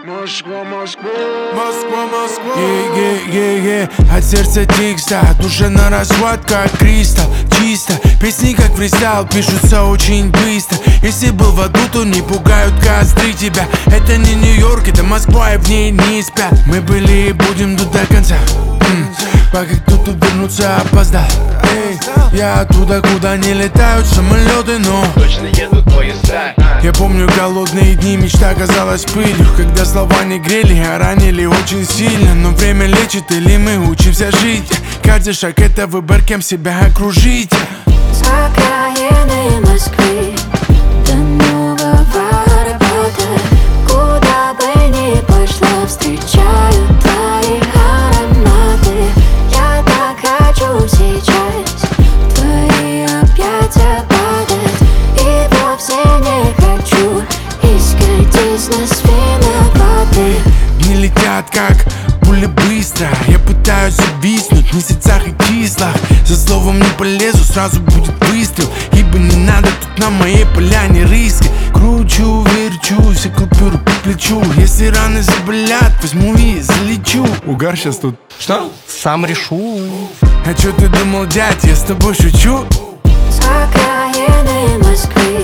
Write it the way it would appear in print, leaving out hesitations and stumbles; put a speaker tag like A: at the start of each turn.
A: Москва, Москва,
B: Москва, Москва. От сердца текста, душа на расхват, как кристалл. Чисто, песни как фристайл, пишутся очень быстро. Если был в аду, то не пугают костры тебя. Это не Нью-Йорк, это Москва, и в ней не спят. Мы были и будем тут до конца, пока кто-то вернуться опоздал. Я оттуда, куда не летают самолеты, но
C: точно едут поезда.
B: я помню голодные дни, мечта казалась пылью, когда слова не грели, а ранили очень сильно. Но время лечит или мы учимся жить? Каждый шаг это выбор, кем себя окружить.
D: С окраины Москвы до нового работы, куда бы ни пошла, встречаю твои ароматы. Я так хочу сейчас в твои объятия падать, и вовсе не хочу искать из нас виноваты.
B: Не летят как пули быстро, я пытаюсь обвиснуть в месяцах и числах. За словом не полезу, сразу будет выстрел, ибо не надо тут на моей поляне риска. Кручу, верчу, все купюры по плечу. Если раны заболят, возьму и залечу. Угар сейчас тут.
C: Что? Сам решу.
B: А чё ты думал, дядь, я с тобой шучу?
D: С окраины Москвы